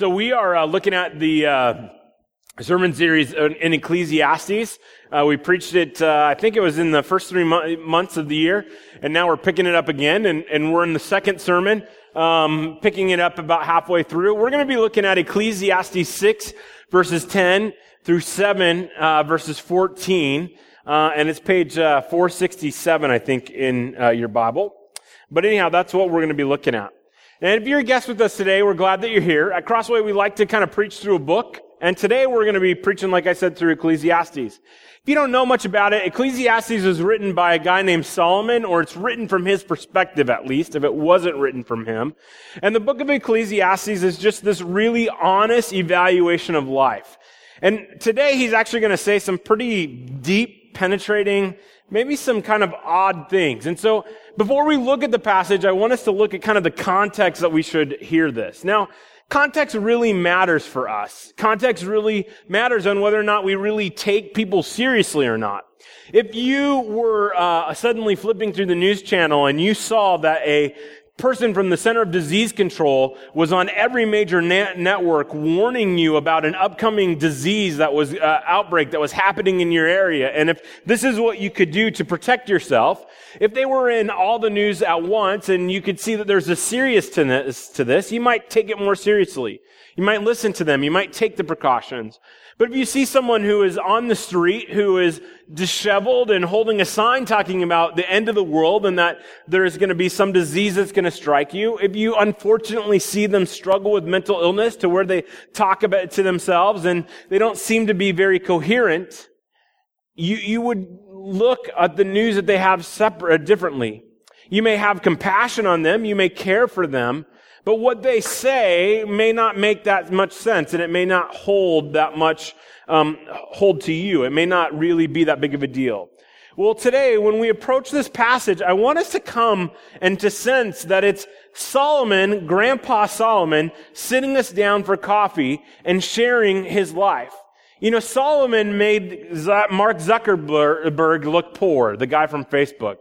So we are looking at the sermon series in Ecclesiastes. We preached it, I think it was in the first 3 months of the year, and now we're picking it up again, and we're in the second sermon, picking it up about halfway through. We're going to be looking at Ecclesiastes 6, verses 10 through 7, verses 14, and it's page 467, I think, in your Bible. But anyhow, that's what we're going to be looking at. And if you're a guest with us today, we're glad that you're here. At Crossway, we like to kind of preach through a book. And today we're going to be preaching, like I said, through Ecclesiastes. If you don't know much about it, Ecclesiastes was written by a guy named Solomon, or it's written from his perspective at least, if it wasn't written from him. And the book of Ecclesiastes is just this really honest evaluation of life. And today he's actually going to say some pretty deep, penetrating, maybe some kind of odd things. And so before we look at the passage, I want us to look at kind of the context that we should hear this. Now, context really matters for us. Context really matters on whether or not we really take people seriously or not. If you were suddenly flipping through the news channel and you saw that a person from the Center of Disease Control was on every major network warning you about an upcoming disease that was outbreak that was happening in your area, and if this is what you could do to protect yourself, if they were in all the news at once and you could see that there's a seriousness to this, you might take it more seriously. You might listen to them. You might take the precautions. But if you see someone who is on the street, who is disheveled and holding a sign talking about the end of the world and that there is going to be some disease that's going to strike you, if you unfortunately see them struggle with mental illness to where they talk about it to themselves and they don't seem to be very coherent, you would look at the news that they have differently. You may have compassion on them. You may care for them. But what they say may not make that much sense, and it may not hold that much hold to you. It may not really be that big of a deal. Well, today, when we approach this passage, I want us to come and to sense that it's Solomon, Grandpa Solomon, sitting us down for coffee and sharing his life. You know, Solomon made Mark Zuckerberg look poor, the guy from Facebook.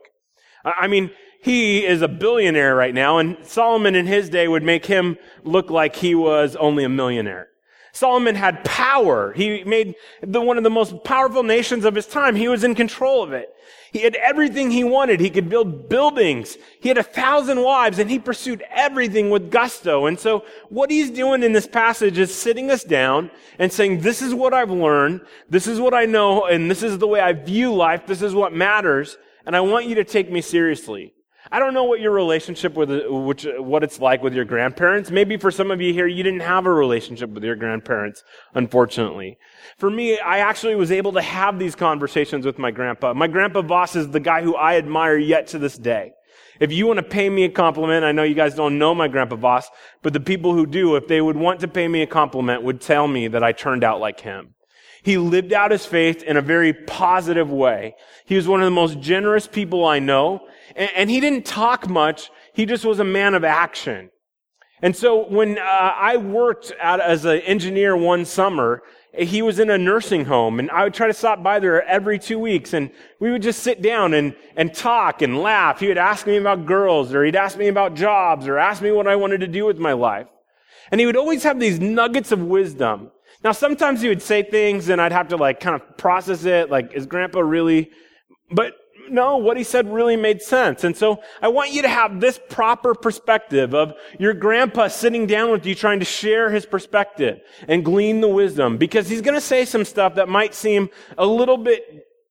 I mean, he is a billionaire right now, and Solomon in his day would make him look like he was only a millionaire. Solomon had power. He made one of the most powerful nations of his time. He was in control of it. He had everything he wanted. He could build buildings. He had 1,000 wives, and he pursued everything with gusto. And so what he's doing in this passage is sitting us down and saying, this is what I've learned, this is what I know, and this is the way I view life, this is what matters, and I want you to take me seriously. I don't know what your relationship what it's like with your grandparents. Maybe for some of you here, you didn't have a relationship with your grandparents, unfortunately. For me, I actually was able to have these conversations with my grandpa. My grandpa Voss is the guy who I admire yet to this day. If you want to pay me a compliment, I know you guys don't know my grandpa Voss, but the people who do, if they would want to pay me a compliment, would tell me that I turned out like him. He lived out his faith in a very positive way. He was one of the most generous people I know. And he didn't talk much. He just was a man of action. And so when I worked as an engineer one summer, he was in a nursing home, and I would try to stop by there every 2 weeks, and we would just sit down and talk and laugh. He would ask me about girls, or he'd ask me about jobs, or ask me what I wanted to do with my life. And he would always have these nuggets of wisdom. Now, sometimes he would say things, and I'd have to kind of process it, is Grandpa really... But no, what he said really made sense. And so I want you to have this proper perspective of your grandpa sitting down with you trying to share his perspective and glean the wisdom, because he's going to say some stuff that might seem a little bit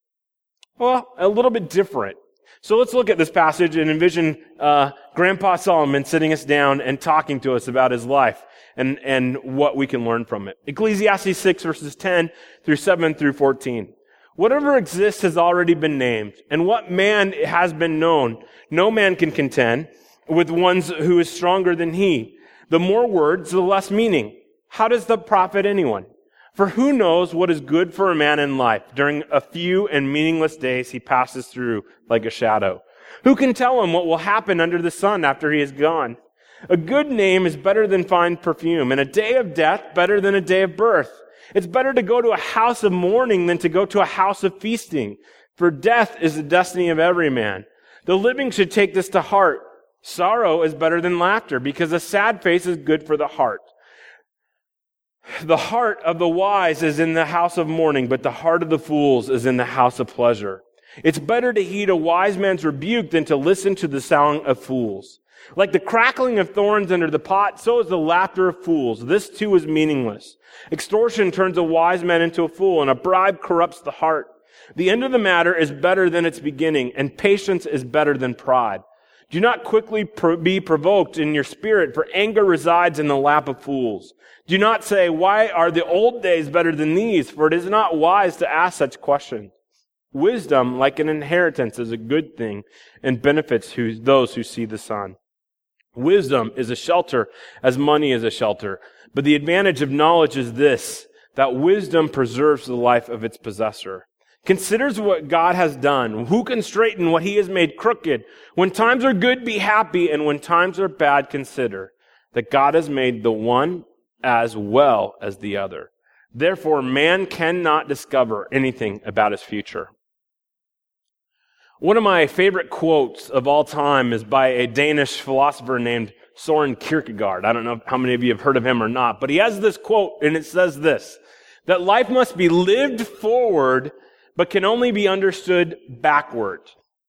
different. So let's look at this passage and envision Grandpa Solomon sitting us down and talking to us about his life and what we can learn from it. Ecclesiastes 6 verses 10 through 7 through 14. Whatever exists has already been named, and what man has been known, no man can contend with one who is stronger than he. The more words, the less meaning. How does that profit anyone? For who knows what is good for a man in life during a few and meaningless days he passes through like a shadow? Who can tell him what will happen under the sun after he is gone? A good name is better than fine perfume, and a day of death better than a day of birth. It's better to go to a house of mourning than to go to a house of feasting, for death is the destiny of every man. The living should take this to heart. Sorrow is better than laughter, because a sad face is good for the heart. The heart of the wise is in the house of mourning, but the heart of the fools is in the house of pleasure. It's better to heed a wise man's rebuke than to listen to the song of fools. Like the crackling of thorns under the pot, so is the laughter of fools. This too is meaningless. Extortion turns a wise man into a fool, and a bribe corrupts the heart. The end of the matter is better than its beginning, and patience is better than pride. Do not quickly be provoked in your spirit, for anger resides in the lap of fools. Do not say, why are the old days better than these? For it is not wise to ask such questions. Wisdom, like an inheritance, is a good thing and benefits those who see the sun. Wisdom is a shelter as money is a shelter. But the advantage of knowledge is this, that wisdom preserves the life of its possessor. Considers what God has done. Who can straighten what he has made crooked? When times are good, be happy, and when times are bad, consider that God has made the one as well as the other. Therefore, man cannot discover anything about his future. One of my favorite quotes of all time is by a Danish philosopher named Søren Kierkegaard. I don't know how many of you have heard of him or not, but he has this quote, and it says this, that life must be lived forward, but can only be understood backward.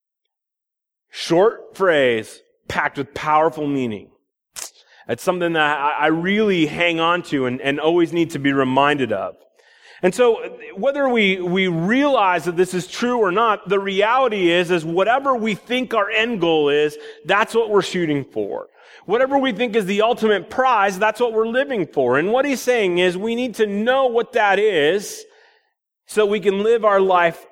Short phrase, packed with powerful meaning. It's something that I really hang on to and always need to be reminded of. And so whether we realize that this is true or not, the reality is whatever we think our end goal is, that's what we're shooting for. Whatever we think is the ultimate prize, that's what we're living for. And what he's saying is we need to know what that is so we can live our life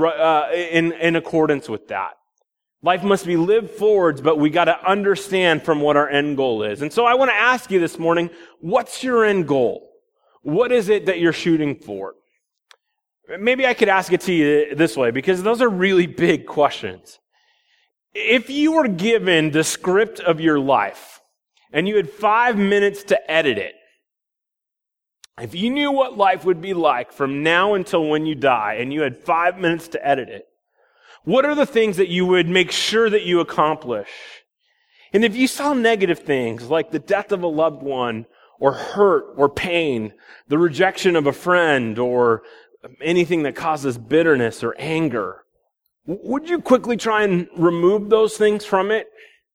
in accordance with that. Life must be lived forwards, but we got to understand from what our end goal is. And so I want to ask you this morning, what's your end goal? What is it that you're shooting for? Maybe I could ask it to you this way, because those are really big questions. If you were given the script of your life and you had 5 minutes to edit it, if you knew what life would be like from now until when you die and you had 5 minutes to edit it, what are the things that you would make sure that you accomplish? And if you saw negative things like the death of a loved one, or hurt, or pain, the rejection of a friend, or anything that causes bitterness or anger, would you quickly try and remove those things from it?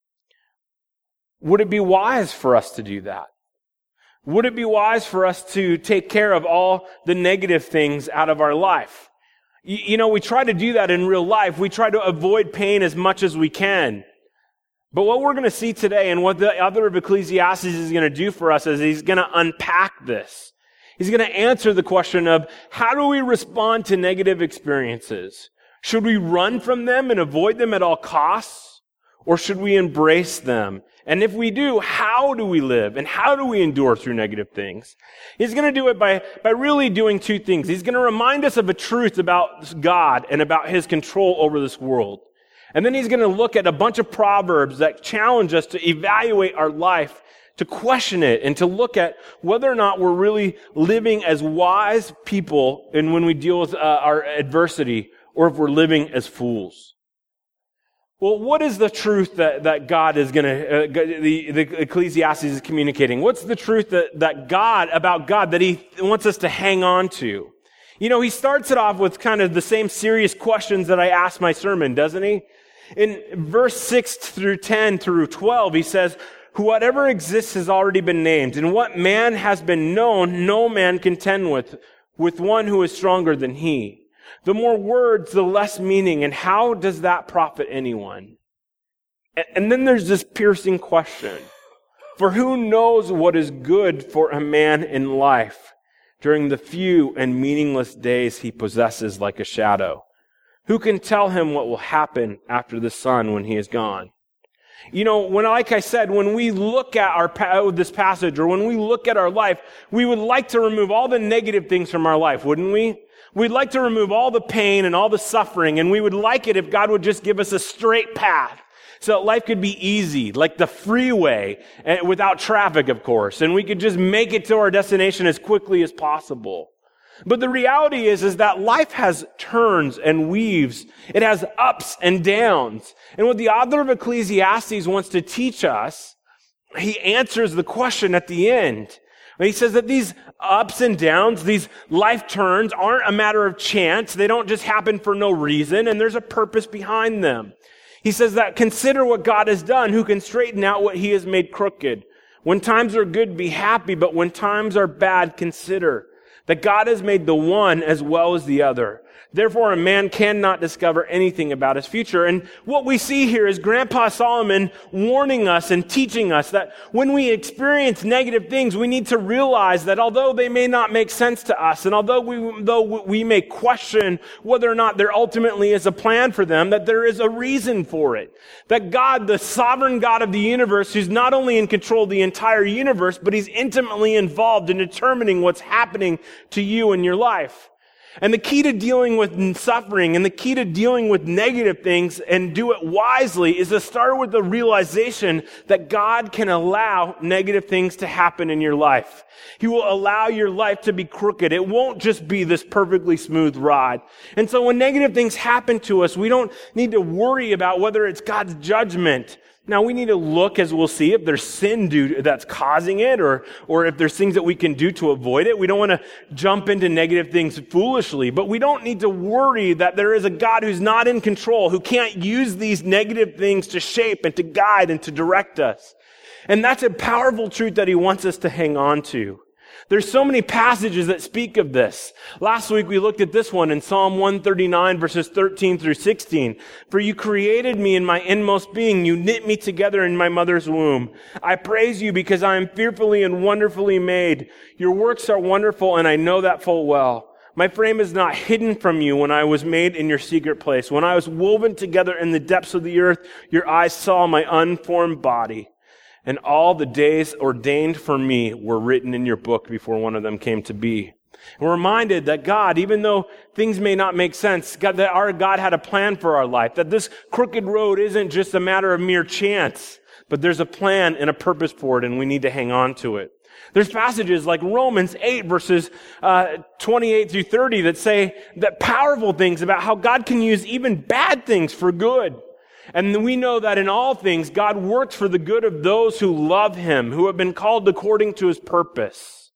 Would it be wise for us to do that? Would it be wise for us to take care of all the negative things out of our life? You know, we try to do that in real life. We try to avoid pain as much as we can. But what we're going to see today and what the author of Ecclesiastes is going to do for us is he's going to unpack this. He's going to answer the question of how do we respond to negative experiences? Should we run from them and avoid them at all costs? Or should we embrace them? And if we do, how do we live? And how do we endure through negative things? He's going to do it by really doing two things. He's going to remind us of a truth about God and about his control over this world. And then he's going to look at a bunch of proverbs that challenge us to evaluate our life, to question it, and to look at whether or not we're really living as wise people and when we deal with our adversity, or if we're living as fools. Well, what is the truth that God is going to, the Ecclesiastes is communicating? What's the truth that God, about God, that he wants us to hang on to? You know, he starts it off with kind of the same serious questions that I asked my sermon, doesn't he? In verse 6 through 10 through 12, he says, whatever exists has already been named, and what man has been known, no man can contend with one who is stronger than he. The more words, the less meaning, and how does that profit anyone? And then there's this piercing question. For who knows what is good for a man in life during the few and meaningless days he possesses like a shadow? Who can tell him what will happen after the sun when he is gone? You know, like I said, when we look at this passage, or when we look at our life, we would like to remove all the negative things from our life, wouldn't we? We'd like to remove all the pain and all the suffering, and we would like it if God would just give us a straight path so that life could be easy, like the freeway, without traffic, of course, and we could just make it to our destination as quickly as possible. But the reality is that life has turns and weaves. It has ups and downs. And what the author of Ecclesiastes wants to teach us, he answers the question at the end. He says that these ups and downs, these life turns aren't a matter of chance. They don't just happen for no reason, and there's a purpose behind them. He says that consider what God has done, who can straighten out what he has made crooked. When times are good, be happy, but when times are bad, consider that God has made the one as well as the other. Therefore, a man cannot discover anything about his future. And what we see here is Grandpa Solomon warning us and teaching us that when we experience negative things, we need to realize that although they may not make sense to us, and although we may question whether or not there ultimately is a plan for them, that there is a reason for it. That God, the sovereign God of the universe, who's not only in control of the entire universe, but he's intimately involved in determining what's happening to you in your life. And the key to dealing with suffering and the key to dealing with negative things and do it wisely is to start with the realization that God can allow negative things to happen in your life. He will allow your life to be crooked. It won't just be this perfectly smooth ride. And so when negative things happen to us, we don't need to worry about whether it's God's judgment. Now, we need to look, as we'll see, if there's sin that's causing it or if there's things that we can do to avoid it. We don't want to jump into negative things foolishly, but we don't need to worry that there is a God who's not in control, who can't use these negative things to shape and to guide and to direct us. And that's a powerful truth that he wants us to hang on to. There's so many passages that speak of this. Last week we looked at this one in Psalm 139 verses 13 through 16. For you created me in my inmost being. You knit me together in my mother's womb. I praise you because I am fearfully and wonderfully made. Your works are wonderful and I know that full well. My frame is not hidden from you when I was made in your secret place. When I was woven together in the depths of the earth, your eyes saw my unformed body. And all the days ordained for me were written in your book before one of them came to be. We're reminded that God, even though things may not make sense, that our God had a plan for our life, that this crooked road isn't just a matter of mere chance, but there's a plan and a purpose for it, and we need to hang on to it. There's passages like Romans 8 verses 28 through 30 that say that powerful things about how God can use even bad things for good. And we know that in all things, God works for the good of those who love him, who have been called according to his purpose.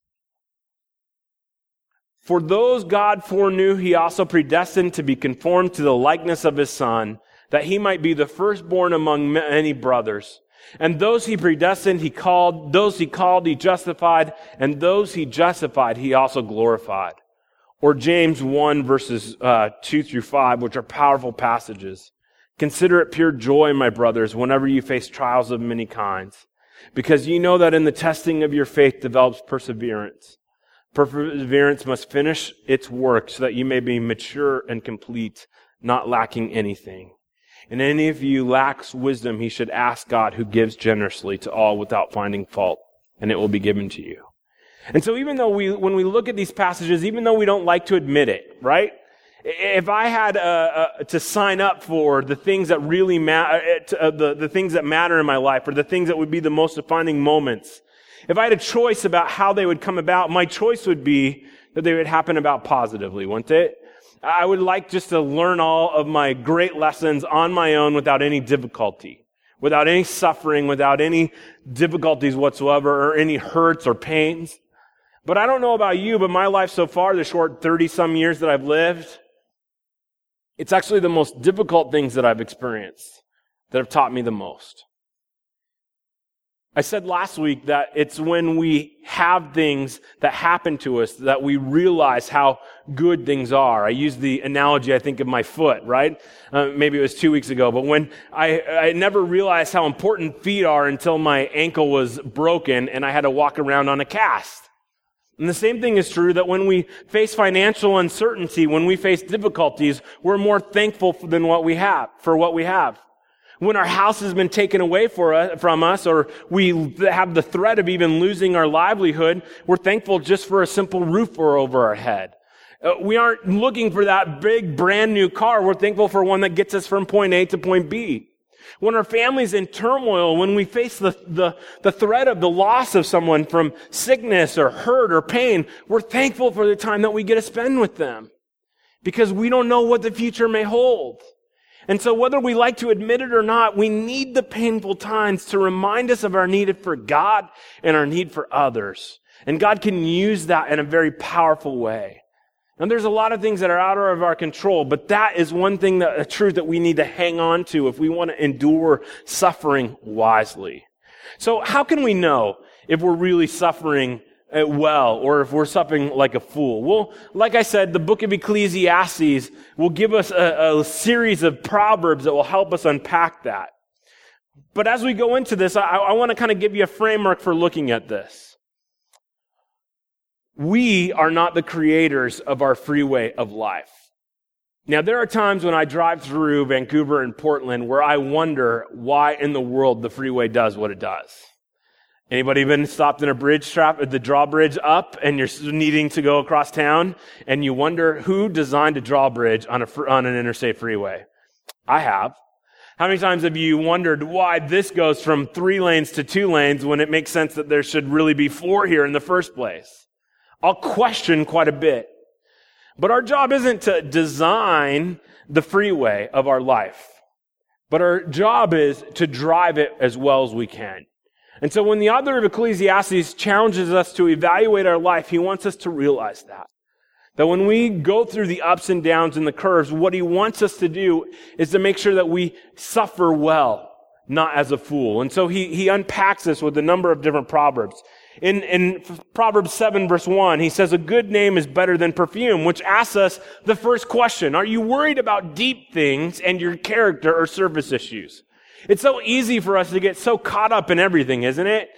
For those God foreknew, he also predestined to be conformed to the likeness of his Son, that he might be the firstborn among many brothers. And those he predestined, he called. Those he called, he justified. And those he justified, he also glorified. Or James 1 verses 2 through 5, which are powerful passages. Consider it pure joy, my brothers, whenever you face trials of many kinds, because you know that in the testing of your faith develops perseverance. Perseverance must finish its work so that you may be mature and complete, not lacking anything. And any of you lacks wisdom, he should ask God, who gives generously to all without finding fault, and it will be given to you. And so even though when we look at these passages, even though we don't like to admit it, right? If I had to sign up for the things that really matter, the things that matter in my life, or the things that would be the most defining moments, if I had a choice about how they would come about, my choice would be that they would happen about positively, wouldn't it? I would like just to learn all of my great lessons on my own without any difficulty, without any suffering, without any difficulties whatsoever, or any hurts or pains. But I don't know about you, but my life so far, the short 30-some years that I've lived, it's actually the most difficult things that I've experienced that have taught me the most. I said last week that it's when we have things that happen to us that we realize how good things are. I used the analogy, I think, of my foot, right? Maybe it was 2 weeks ago, but when I never realized how important feet are until my ankle was broken and I had to walk around on a cast. And the same thing is true that when we face financial uncertainty, when we face difficulties, we're more thankful for what we have. When our house has been taken away from us, or we have the threat of even losing our livelihood, we're thankful just for a simple roof over our head. We aren't looking for that big brand new car. We're thankful for one that gets us from point A to point B. When our family's in turmoil, when we face the threat of the loss of someone from sickness or hurt or pain, we're thankful for the time that we get to spend with them because we don't know what the future may hold. And so whether we like to admit it or not, we need the painful times to remind us of our need for God and our need for others. And God can use that in a very powerful way. And there's a lot of things that are out of our control, but that is one thing, a truth that we need to hang on to if we want to endure suffering wisely. So how can we know if we're really suffering well or if we're suffering like a fool? Well, like I said, the book of Ecclesiastes will give us a series of proverbs that will help us unpack that. But as we go into this, I want to kind of give you a framework for looking at this. We are not the creators of our freeway of life. Now, there are times when I drive through Vancouver and Portland where I wonder why in the world the freeway does what it does. Anybody been stopped in a bridge trap at the drawbridge up and you're needing to go across town and you wonder who designed a drawbridge on an interstate freeway? I have. How many times have you wondered why this goes from 3 lanes to 2 lanes when it makes sense that there should really be 4 here in the first place? I'll question quite a bit. But our job isn't to design the freeway of our life, but our job is to drive it as well as we can. And so when the author of Ecclesiastes challenges us to evaluate our life, he wants us to realize that when we go through the ups and downs and the curves, what he wants us to do is to make sure that we suffer well, not as a fool. And so he unpacks this with a number of different proverbs. In Proverbs 7 verse 1, he says, a good name is better than perfume, which asks us the first question. Are you worried about deep things and your character or surface issues? It's so easy for us to get so caught up in everything, isn't it?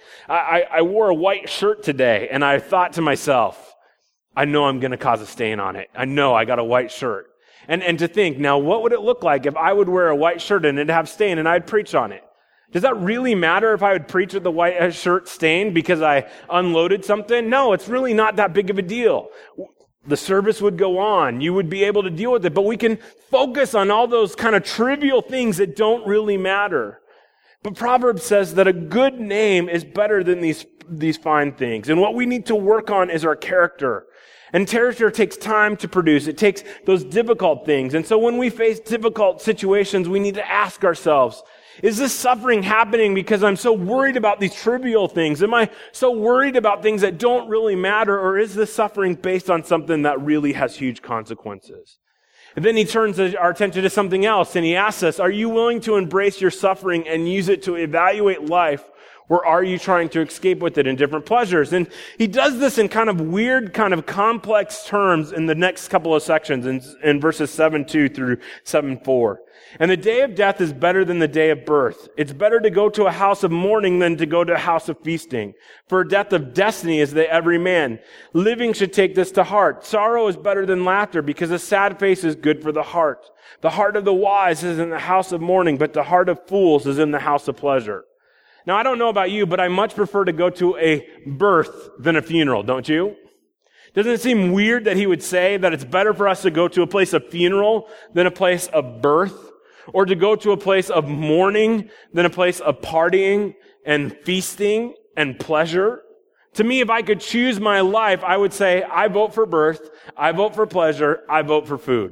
I wore a white shirt today and I thought to myself, I know I'm going to cause a stain on it. I know I got a white shirt. And to think, now what would it look like if I would wear a white shirt and it'd have stain and I'd preach on it? Does that really matter if I would preach with the white shirt stained because I unloaded something? No, it's really not that big of a deal. The service would go on. You would be able to deal with it. But we can focus on all those kind of trivial things that don't really matter. But Proverbs says that a good name is better than these fine things. And what we need to work on is our character. And character takes time to produce. It takes those difficult things. And so when we face difficult situations, we need to ask ourselves, is this suffering happening because I'm so worried about these trivial things? Am I so worried about things that don't really matter? Or is this suffering based on something that really has huge consequences? And then he turns our attention to something else and he asks us, are you willing to embrace your suffering and use it to evaluate life? Or are you trying to escape with it in different pleasures? And he does this in kind of weird, kind of complex terms in the next couple of sections in verses 7:2 through 7:4. And the day of death is better than the day of birth. It's better to go to a house of mourning than to go to a house of feasting. For a death of destiny is the every man. Living should take this to heart. Sorrow is better than laughter because a sad face is good for the heart. The heart of the wise is in the house of mourning, but the heart of fools is in the house of pleasure. Now, I don't know about you, but I much prefer to go to a birth than a funeral, don't you? Doesn't it seem weird that he would say that it's better for us to go to a place of funeral than a place of birth? Or to go to a place of mourning than a place of partying and feasting and pleasure? To me, if I could choose my life, I would say, I vote for birth, I vote for pleasure, I vote for food.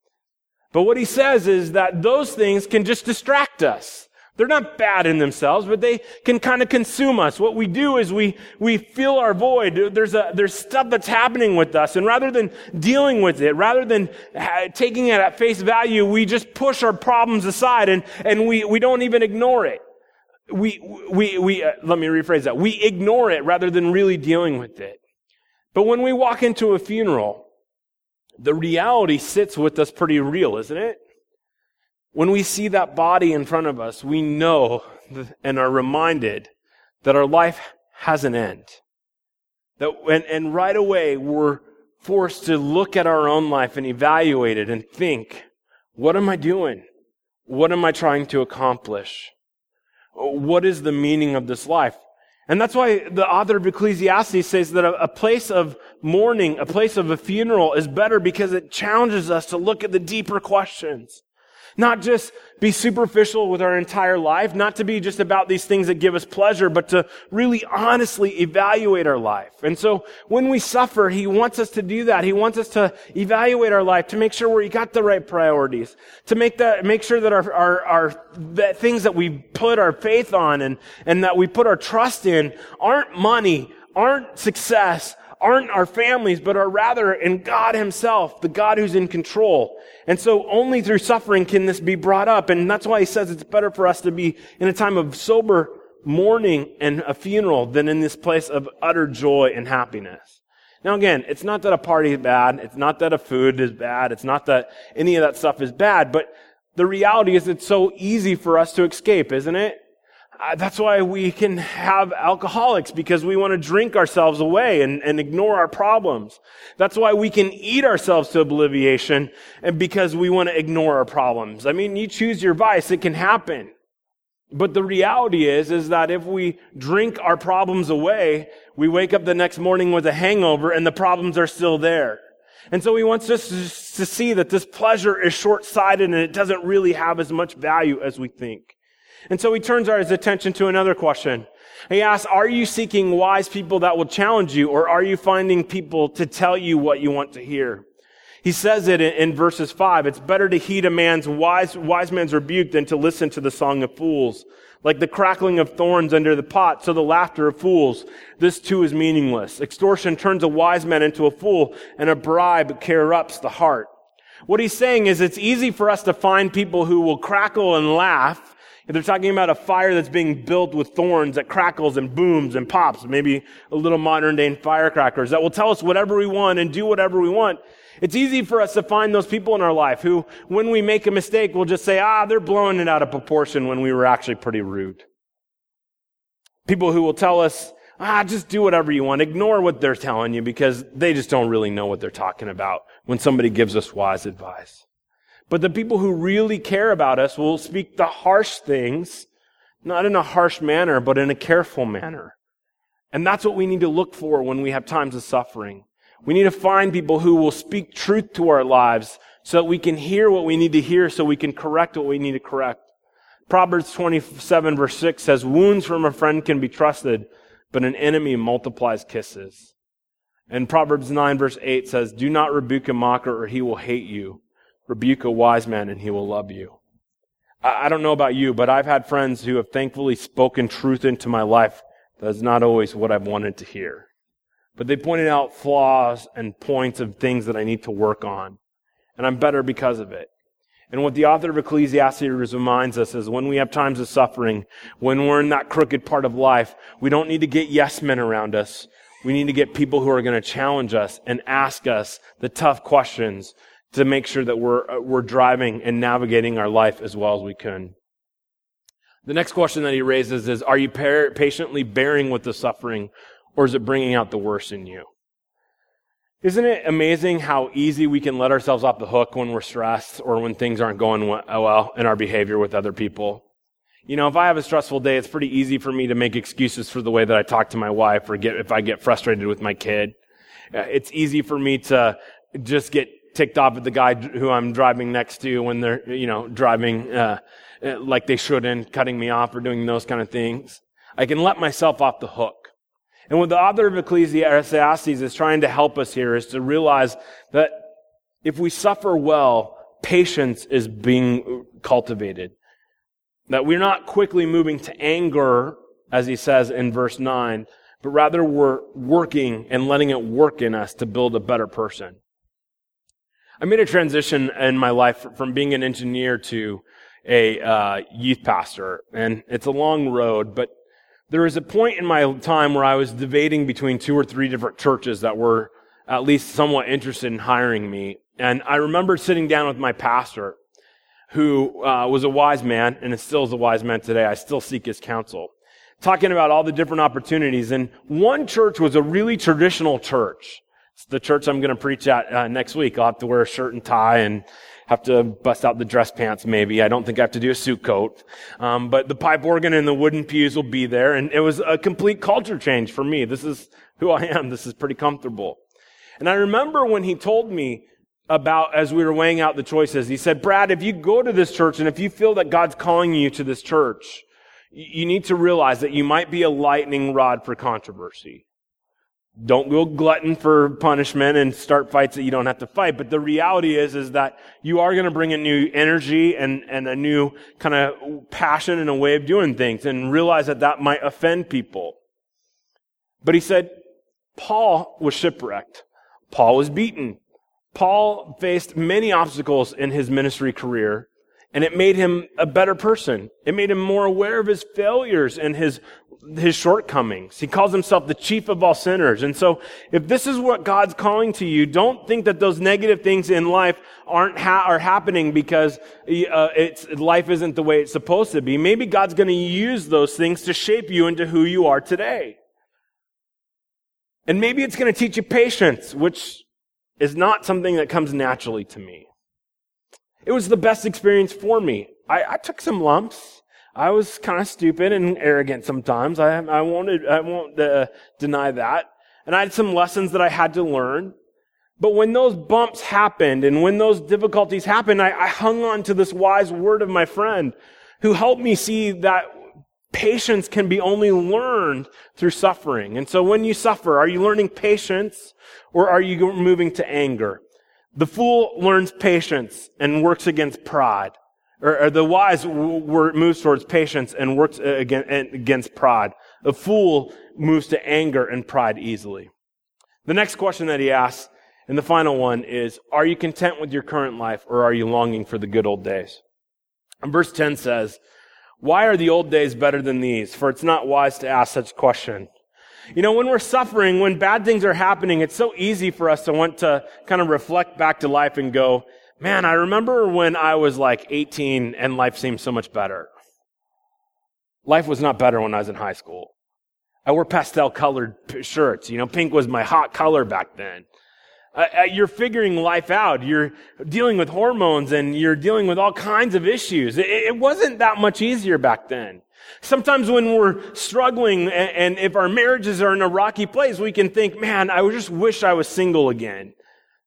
But what he says is that those things can just distract us. They're not bad in themselves, but they can kind of consume us. What we do is we fill our void. There's stuff that's happening with us. And rather than dealing with it, rather than taking it at face value, we just push our problems aside and we don't even ignore it. Let me rephrase that. We ignore it rather than really dealing with it. But when we walk into a funeral, the reality sits with us pretty real, isn't it? When we see that body in front of us, we know and are reminded that our life has an end. And right away, we're forced to look at our own life and evaluate it and think, what am I doing? What am I trying to accomplish? What is the meaning of this life? And that's why the author of Ecclesiastes says that a place of mourning, a place of a funeral is better because it challenges us to look at the deeper questions. Not just be superficial with our entire life, not to be just about these things that give us pleasure, but to really honestly evaluate our life. And so when we suffer, he wants us to do that. He wants us to evaluate our life, to make sure we got the right priorities, to make sure that that things that we put our faith on and that we put our trust in aren't money, aren't success, aren't our families, but are rather in God himself, the God who's in control. And so only through suffering can this be brought up. And that's why he says it's better for us to be in a time of sober mourning and a funeral than in this place of utter joy and happiness. Now again, it's not that a party is bad. It's not that a food is bad. It's not that any of that stuff is bad. But the reality is it's so easy for us to escape, isn't it? That's why we can have alcoholics, because we want to drink ourselves away and ignore our problems. That's why we can eat ourselves to oblivion, and because we want to ignore our problems. I mean, you choose your vice, it can happen. But the reality is that if we drink our problems away, we wake up the next morning with a hangover and the problems are still there. And so he wants us to see that this pleasure is short-sighted and it doesn't really have as much value as we think. And so he turns his attention to another question. He asks, are you seeking wise people that will challenge you, or are you finding people to tell you what you want to hear? He says it in verses 5. It's better to heed a wise man's rebuke than to listen to the song of fools. Like the crackling of thorns under the pot, so the laughter of fools. This too is meaningless. Extortion turns a wise man into a fool, and a bribe corrupts the heart. What he's saying is it's easy for us to find people who will crackle and laugh. They're talking about a fire that's being built with thorns that crackles and booms and pops, maybe a little modern day firecrackers that will tell us whatever we want and do whatever we want. It's easy for us to find those people in our life who, when we make a mistake, will just say, they're blowing it out of proportion when we were actually pretty rude. People who will tell us, just do whatever you want. Ignore what they're telling you because they just don't really know what they're talking about when somebody gives us wise advice. But the people who really care about us will speak the harsh things, not in a harsh manner, but in a careful manner. And that's what we need to look for when we have times of suffering. We need to find people who will speak truth to our lives so that we can hear what we need to hear, so we can correct what we need to correct. Proverbs 27 verse 6 says, wounds from a friend can be trusted, but an enemy multiplies kisses. And Proverbs 9 verse 8 says, do not rebuke a mocker or he will hate you. Rebuke a wise man and he will love you. I don't know about you, but I've had friends who have thankfully spoken truth into my life. That's not always what I've wanted to hear. But they pointed out flaws and points of things that I need to work on. And I'm better because of it. And what the author of Ecclesiastes reminds us is when we have times of suffering, when we're in that crooked part of life, we don't need to get yes men around us. We need to get people who are going to challenge us and ask us the tough questions to make sure that we're driving and navigating our life as well as we can. The next question that he raises is, are you patiently bearing with the suffering, or is it bringing out the worst in you? Isn't it amazing how easy we can let ourselves off the hook when we're stressed or when things aren't going well in our behavior with other people? You know, if I have a stressful day, it's pretty easy for me to make excuses for the way that I talk to my wife, or if I get frustrated with my kid. It's easy for me to just get ticked off at the guy who I'm driving next to when they're, driving like they shouldn't, cutting me off or doing those kind of things. I can let myself off the hook. And what the author of Ecclesiastes is trying to help us here is to realize that if we suffer well, patience is being cultivated. That we're not quickly moving to anger, as he says in verse 9, but rather we're working and letting it work in us to build a better person. I made a transition in my life from being an engineer to a youth pastor, and it's a long road, but there was a point in my time where I was debating between 2 or 3 different churches that were at least somewhat interested in hiring me. And I remember sitting down with my pastor, who was a wise man, and still is a wise man today. I still seek his counsel, talking about all the different opportunities. And one church was a really traditional church. It's the church I'm going to preach at next week. I'll have to wear a shirt and tie and have to bust out the dress pants maybe. I don't think I have to do a suit coat. But the pipe organ and the wooden pews will be there. And it was a complete culture change for me. This is who I am. This is pretty comfortable. And I remember when he told me about, as we were weighing out the choices, he said, Brad, if you go to this church and if you feel that God's calling you to this church, you need to realize that you might be a lightning rod for controversy. Don't go glutton for punishment and start fights that you don't have to fight. But the reality is that you are going to bring a new energy and a new kind of passion and a way of doing things, and realize that might offend people. But he said, Paul was shipwrecked. Paul was beaten. Paul faced many obstacles in his ministry career, and it made him a better person. It made him more aware of his failures and his shortcomings. He calls himself the chief of all sinners. And so if this is what God's calling to you, don't think that those negative things in life are happening because life isn't the way it's supposed to be. Maybe God's going to use those things to shape you into who you are today. And maybe it's going to teach you patience, which is not something that comes naturally to me. It was the best experience for me. I took some lumps. I was kind of stupid and arrogant sometimes. I won't deny that. And I had some lessons that I had to learn. But when those bumps happened and when those difficulties happened, I hung on to this wise word of my friend who helped me see that patience can be only learned through suffering. And so when you suffer, are you learning patience or are you moving to anger? The fool learns patience and works against pride. Or the wise moves towards patience and works against pride. The fool moves to anger and pride easily. The next question that he asks, and the final one, is, are you content with your current life or are you longing for the good old days? And verse 10 says, why are the old days better than these? For it's not wise to ask such a question. You know, when we're suffering, when bad things are happening, it's so easy for us to want to kind of reflect back to life and go, man, I remember when I was like 18 and life seemed so much better. Life was not better when I was in high school. I wore pastel-colored shirts. You know, pink was my hot color back then. You're figuring life out. You're dealing with hormones and you're dealing with all kinds of issues. It wasn't that much easier back then. Sometimes when we're struggling and if our marriages are in a rocky place, we can think, man, I just wish I was single again.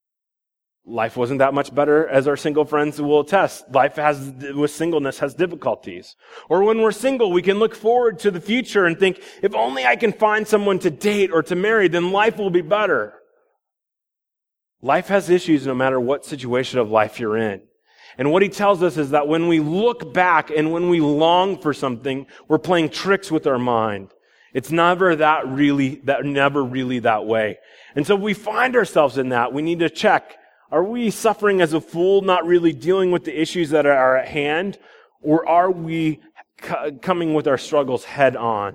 Life wasn't that much better, as our single friends will attest. Life with singleness has difficulties. Or when we're single, we can look forward to the future and think, if only I can find someone to date or to marry, then life will be better. Life has issues no matter what situation of life you're in. And what he tells us is that when we look back and when we long for something, we're playing tricks with our mind. It's never really that way. And so we find ourselves in that. We need to check. Are we suffering as a fool, not really dealing with the issues that are at hand? Or are we coming with our struggles head on?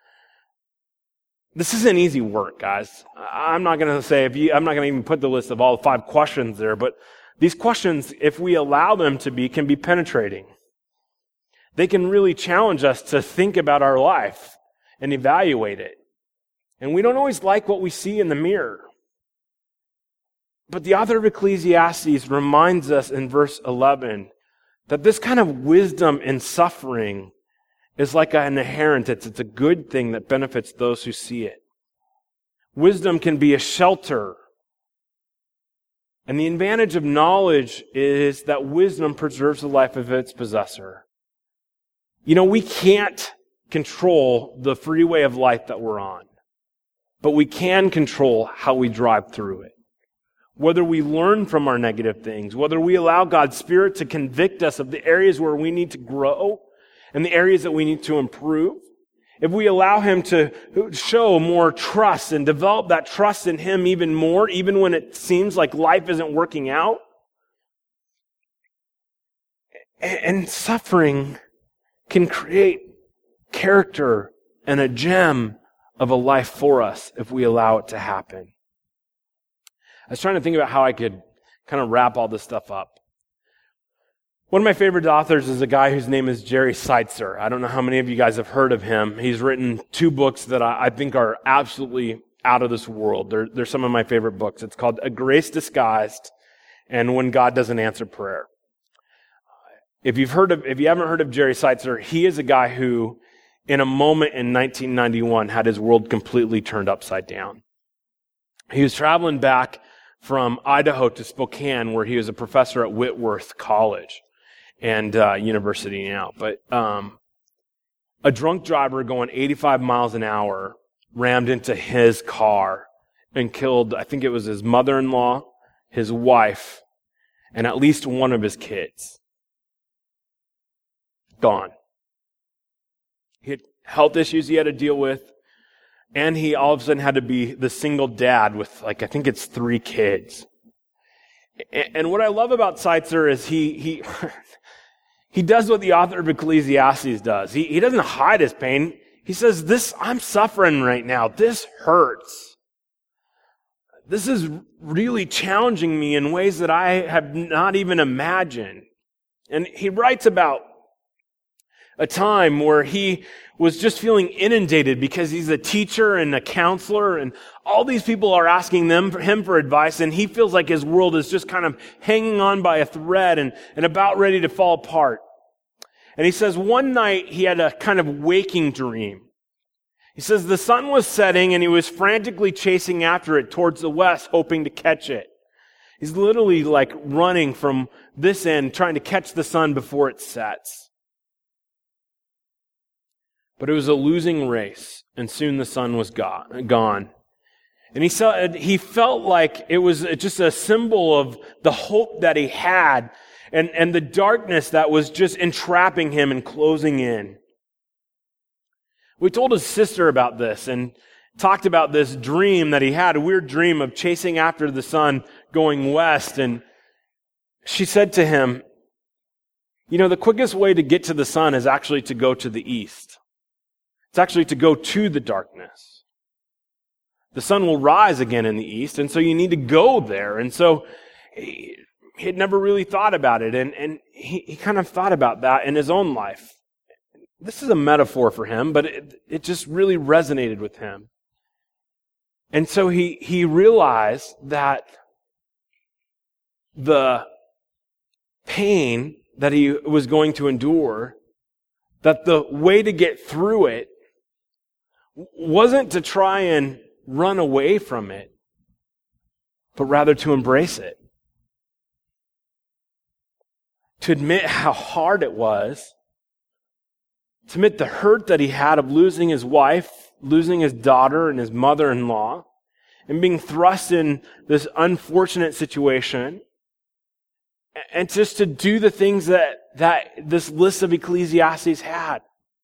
This isn't easy work, guys. I'm not going to I'm not going to even put the list of all 5 questions there, but these questions, if we allow them to be, can be penetrating. They can really challenge us to think about our life and evaluate it. And we don't always like what we see in the mirror. But the author of Ecclesiastes reminds us in verse 11 that this kind of wisdom in suffering is like an inheritance. It's a good thing that benefits those who see it. Wisdom can be a shelter. And the advantage of knowledge is that wisdom preserves the life of its possessor. You know, we can't control the freeway of life that we're on, but we can control how we drive through it. Whether we learn from our negative things, whether we allow God's Spirit to convict us of the areas where we need to grow and the areas that we need to improve, if we allow Him to show more trust and develop that trust in Him even more, even when it seems like life isn't working out. And suffering can create character and a gem of a life for us if we allow it to happen. I was trying to think about how I could kind of wrap all this stuff up. One of my favorite authors is a guy whose name is Jerry Seitzer. I don't know how many of you guys have heard of him. He's written 2 books that I think are absolutely out of this world. They're some of my favorite books. It's called A Grace Disguised and When God Doesn't Answer Prayer. If you haven't heard of Jerry Seitzer, he is a guy who, in a moment in 1991, had his world completely turned upside down. He was traveling back from Idaho to Spokane, where he was a professor at Whitworth College and university now. But a drunk driver going 85 miles an hour rammed into his car and killed, I think it was his mother-in-law, his wife, and at least one of his kids. Gone. He had health issues he had to deal with, And he all of a sudden had to be the single dad with, I think it's 3 kids. And what I love about Seitzer is he does what the author of Ecclesiastes does. He doesn't hide his pain. He says, I'm suffering right now. This hurts. This is really challenging me in ways that I have not even imagined. And he writes about a time where he was just feeling inundated because he's a teacher and a counselor, and all these people are asking him for advice, and he feels like his world is just kind of hanging on by a thread and about ready to fall apart. And he says one night he had a kind of waking dream. He says the sun was setting and he was frantically chasing after it towards the west, hoping to catch it. He's literally like running from this end, trying to catch the sun before it sets. But it was a losing race, and soon the sun was gone. And he felt like it was just a symbol of the hope that he had and the darkness that was just entrapping him and closing in. We told his sister about this and talked about this dream that he had, a weird dream of chasing after the sun going west. And she said to him, the quickest way to get to the sun is actually to go to the east. It's actually to go to the darkness. The sun will rise again in the east, and so you need to go there. And so he had never really thought about it, and he kind of thought about that in his own life. This is a metaphor for him, but it just really resonated with him. And so he realized that the pain that he was going to endure, that the way to get through it wasn't to try and run away from it, but rather to embrace it. To admit how hard it was, to admit the hurt that he had of losing his wife, losing his daughter and his mother-in-law, and being thrust in this unfortunate situation, and just to do the things that this list of Ecclesiastes had.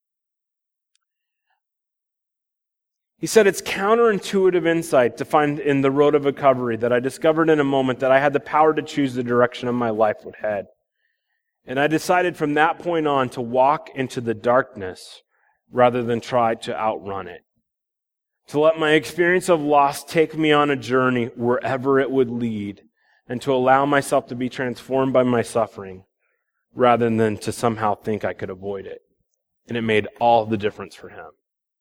He said, it's counterintuitive insight to find in the road of recovery that I discovered in a moment that I had the power to choose the direction of my life would head. And I decided from that point on to walk into the darkness rather than try to outrun it. To let my experience of loss take me on a journey wherever it would lead, and to allow myself to be transformed by my suffering rather than to somehow think I could avoid it. And it made all the difference for him.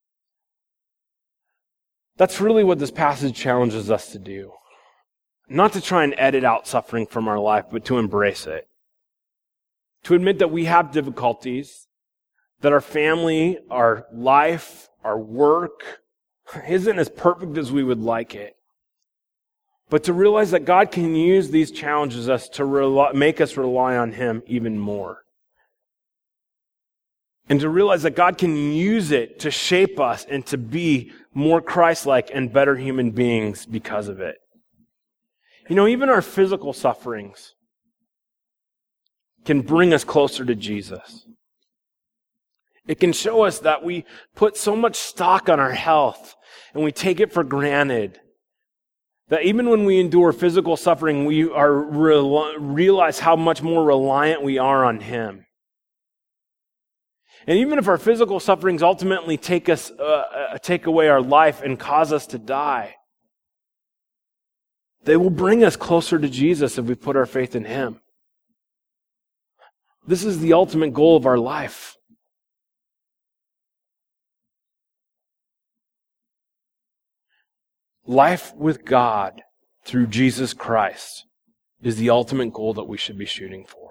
That's really what this passage challenges us to do. Not to try and edit out suffering from our life, but to embrace it. To admit that we have difficulties, that our family, our life, our work isn't as perfect as we would like it. But to realize that God can use these challenges us to make us rely on Him even more. And to realize that God can use it to shape us and to be more Christ-like and better human beings because of it. Even our physical sufferings can bring us closer to Jesus. It can show us that we put so much stock on our health and we take it for granted. That even when we endure physical suffering, we realize how much more reliant we are on Him. And even if our physical sufferings ultimately take away our life and cause us to die, they will bring us closer to Jesus if we put our faith in Him. This is the ultimate goal of our life. Life with God through Jesus Christ is the ultimate goal that we should be shooting for.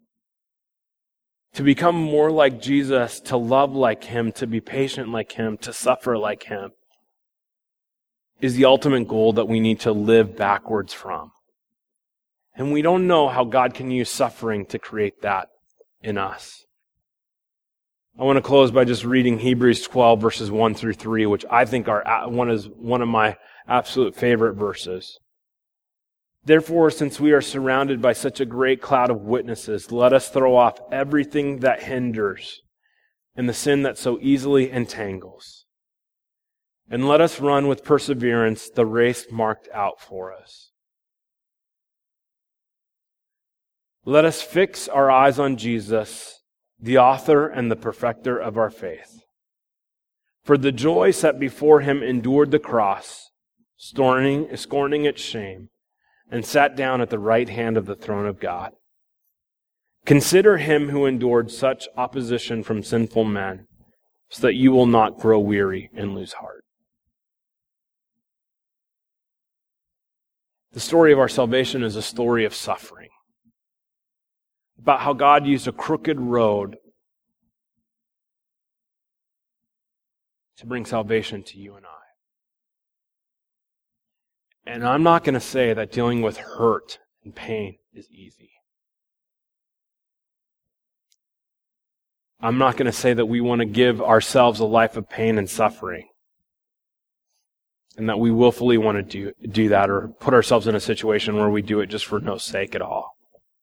To become more like Jesus, to love like Him, to be patient like Him, to suffer like Him, is the ultimate goal that we need to live backwards from. And we don't know how God can use suffering to create that in us. I want to close by just reading Hebrews 12, verses 1 through 3, which I think are one of my absolute favorite verses. Therefore, since we are surrounded by such a great cloud of witnesses, let us throw off everything that hinders and the sin that so easily entangles. And let us run with perseverance the race marked out for us. Let us fix our eyes on Jesus, the author and the perfecter of our faith. For the joy set before him endured the cross, scorning its shame, and sat down at the right hand of the throne of God. Consider him who endured such opposition from sinful men, so that you will not grow weary and lose heart. The story of our salvation is a story of suffering, about how God used a crooked road to bring salvation to you and I. And I'm not going to say that dealing with hurt and pain is easy. I'm not going to say that we want to give ourselves a life of pain and suffering, and that we willfully want to do that or put ourselves in a situation where we do it just for no sake at all.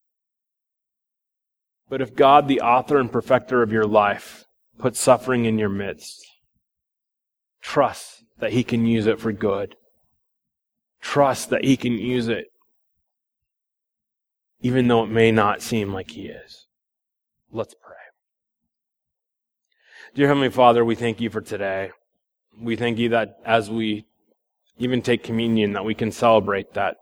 But if God, the author and perfecter of your life, puts suffering in your midst, trust that he can use it for good. Trust that he can use it even though it may not seem like he is. Let's pray. Dear Heavenly Father, we thank you for today. We thank you that as we even take communion, that we can celebrate that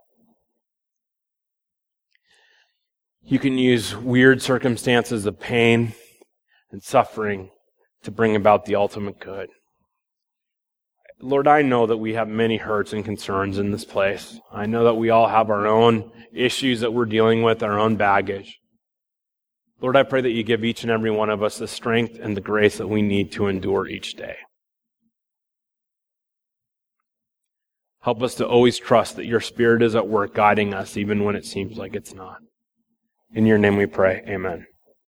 you can use weird circumstances of pain and suffering to bring about the ultimate good. Lord, I know that we have many hurts and concerns in this place. I know that we all have our own issues that we're dealing with, our own baggage. Lord, I pray that you give each and every one of us the strength and the grace that we need to endure each day. Help us to always trust that your Spirit is at work guiding us even when it seems like it's not. In your name we pray, amen.